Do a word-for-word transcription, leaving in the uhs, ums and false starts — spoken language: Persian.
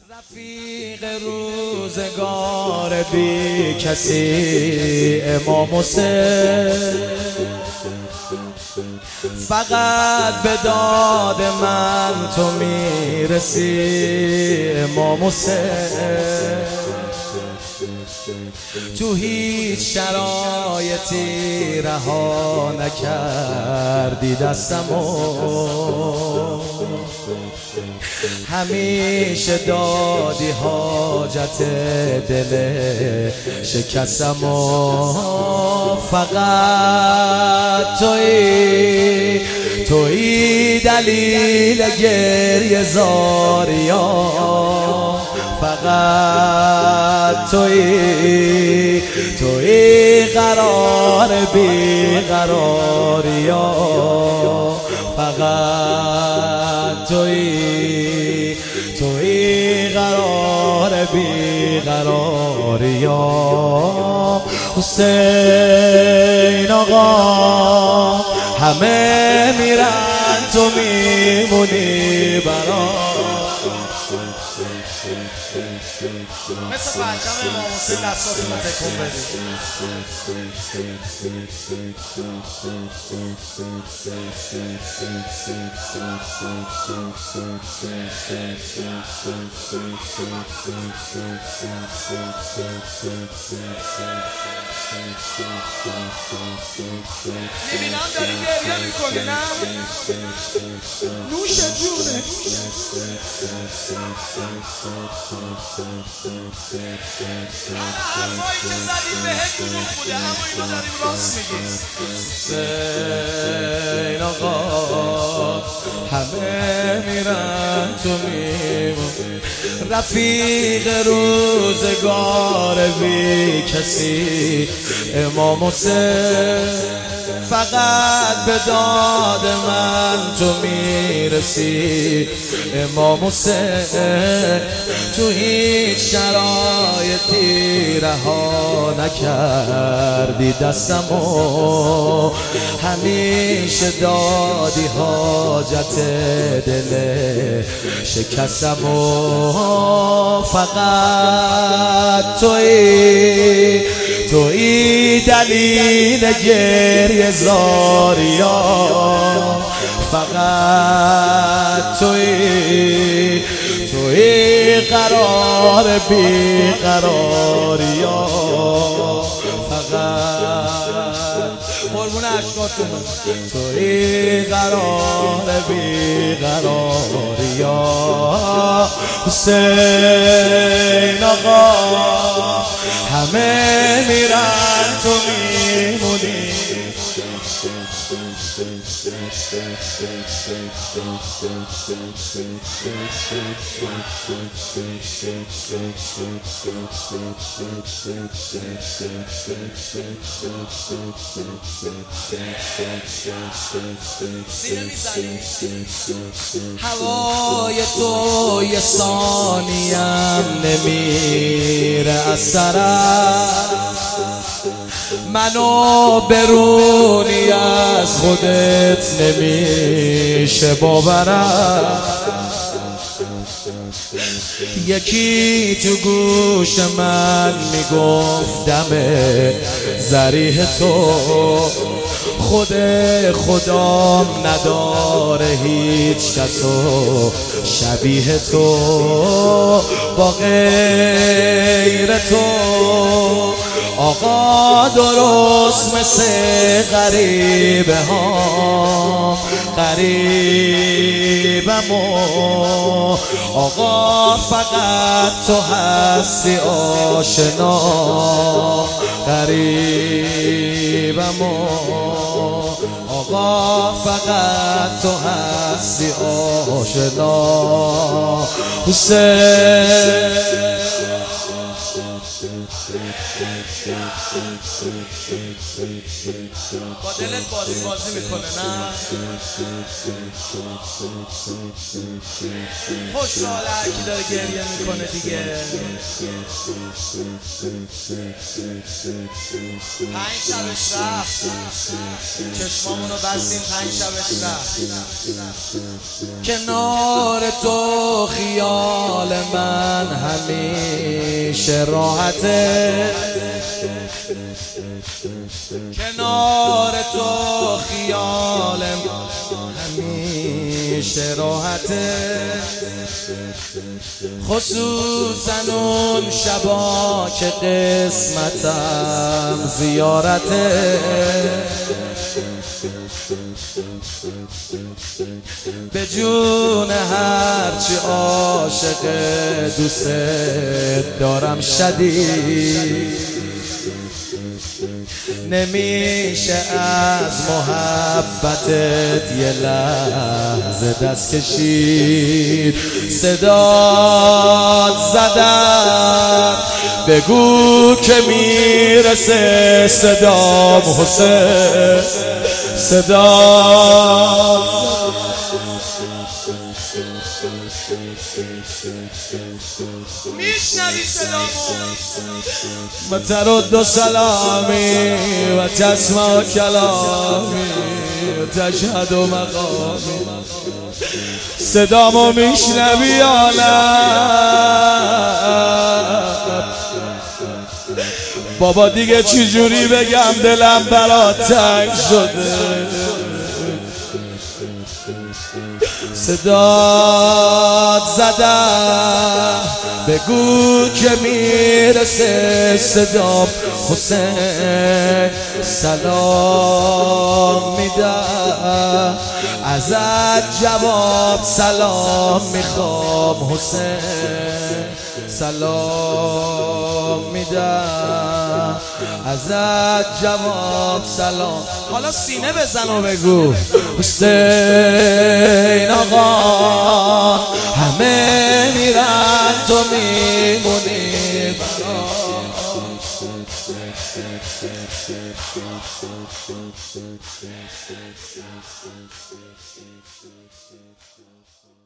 رفیق روزگار بی کسی امام حسین، فقط به داد من تو میرسی امام حسین. تو هیچ شرایطی رها نکردی دستمو، همیشه دادی حاجت دل شکستمو. فقط تویی تویی دلیل گریه زاریا، فقط تویی تویی قرار بی قراریا، فقط تویی تویی قرار بی قراریا. حسین آقا همه میرن تو میمونی برام، مثل پرچم امام حسین دستاتون رو تکون بدید. میبینم داری گریه میکنی نه؟ نوش جونه. حرفایی که زدیم بهت دروغ بوده، اما اینو داریم راست میگیم. حسین آقا همه میرن تو میمونی، رفیق روزگار بی کسی امام حسین، فقط به داد من تو میرسی امام حسین. تو هیچ شرایطی رها نکردی دستمو، همیشه دادی حاجت دل شکستمو. فقط تویی تویی دلیل گریه زاریا، فقط تویی تویی قرار بی قراریا، فقط قربون عشقاتون تویی قرار بی قراریا. حسین آقا همه میرن تو میمونی، هوای تو یه ثانیم نمیره از سرم، منو برونی از خودت نمیشه باورم. یکی تو گوش من میگفت دم ذریح تو، خود خدام نداره هیچ کسو شبیه تو، با غیر تو آقا درست مثل غریبه ها غریبم آقا، فقط تو هستی آشنا غریبم آقا، فقط تو هستی آشنا. حسین با دلت بازی بازی میکنه نه خوشحال هرکی داره گریه میکنه دیگه. پنج شبش رفت چشمامونو بستیم پنج شبش رفت. کنار تو خیال من همیشه راحته، کنار تو خیال من همیشه راحته، خصوصا اون شبا که قسمتم زیارته. به جون هرچی عاشق دوست دارم شدید، نمیشه از محبتت یه لحظه دست کشید. صدات زدم بگو که میرسه صدام حسین، صدات میشنوی صدامو و ترد و سلامی و تسمع کلامی و تشهد و مقامی. صدامو میشنوی یا نه بابا دیگه چجوری بگم دلم برات تنگ شده. صدات زدم بگو که میرسه صدام حسین، سلام میدم ازت جواب سلام میخوام حسین، سلام میدم ازت جواب سلام. حالا سینه بزن و بگو حسین آقا همه میرن تو میمونی برام.